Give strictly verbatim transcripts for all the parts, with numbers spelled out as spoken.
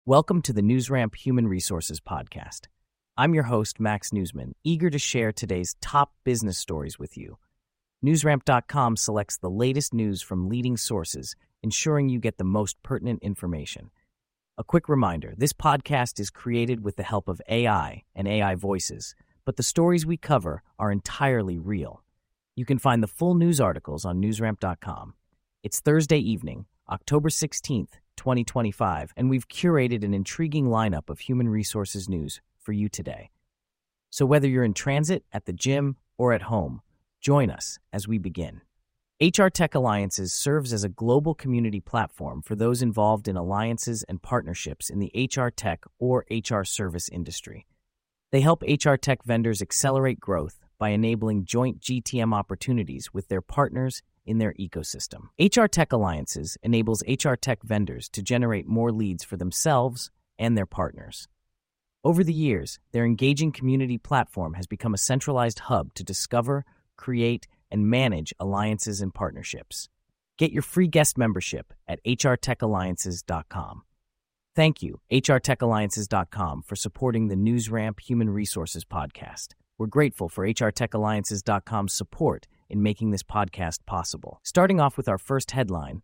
Welcome to the NewsRamp Human Resources Podcast. I'm your host, Max Newsman, eager to share today's top business stories with you. NewsRamp dot com selects the latest news from leading sources, ensuring you get the most pertinent information. A quick reminder, this podcast is created with the help of A I and A I voices, but the stories we cover are entirely real. You can find the full news articles on NewsRamp dot com. It's Thursday evening, October sixteenth, twenty twenty-five, and we've curated an intriguing lineup of human resources news for you today. So whether you're in transit, at the gym, or at home, join us as we begin. H R Tech Alliances serves as a global community platform for those involved in alliances and partnerships in the H R tech or H R service industry. They help H R tech vendors accelerate growth by enabling joint G T M opportunities with their partners in their ecosystem. H R Tech Alliances enables H R tech vendors to generate more leads for themselves and their partners. Over the years, their engaging community platform has become a centralized hub to discover, create, and manage alliances and partnerships. Get your free guest membership at H R Tech Alliances dot com. Thank you, H R Tech Alliances dot com, for supporting the NewsRamp Human Resources Podcast. We're grateful for H R Tech Alliances dot com's support in making this podcast possible. Starting off with our first headline,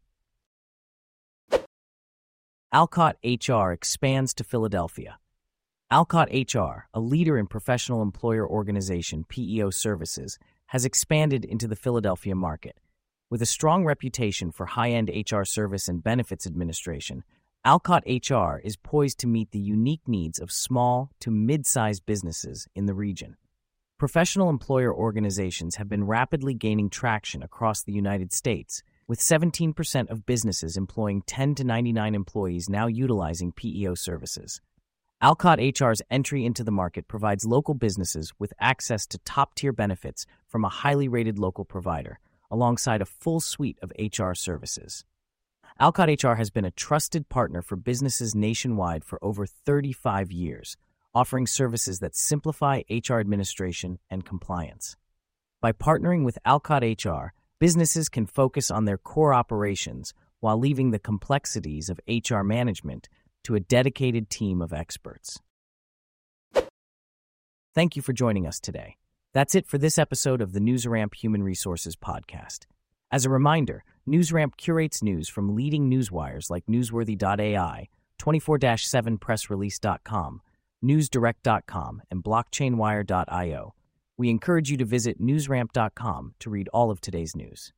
Alcott H R expands to Philadelphia. Alcott H R, a leader in professional employer organization P E O services, has expanded into the Philadelphia market. With a strong reputation for high-end H R service and benefits administration, Alcott H R is poised to meet the unique needs of small to mid-sized businesses in the region. Professional employer organizations have been rapidly gaining traction across the United States, with seventeen percent of businesses employing ten to ninety-nine employees now utilizing P E O services. Alcott H R's entry into the market provides local businesses with access to top-tier benefits from a highly rated local provider, alongside a full suite of H R services. Alcott H R has been a trusted partner for businesses nationwide for over thirty-five years, offering services that simplify H R administration and compliance. By partnering with Alcott H R, businesses can focus on their core operations while leaving the complexities of H R management to a dedicated team of experts. Thank you for joining us today. That's it for this episode of the NewsRamp Human Resources Podcast. As a reminder, NewsRamp curates news from leading newswires like Newsworthy dot A I, twenty-four seven press release dot com, News Direct dot com, and Blockchain Wire dot io. We encourage you to visit NewsRamp dot com to read all of today's news.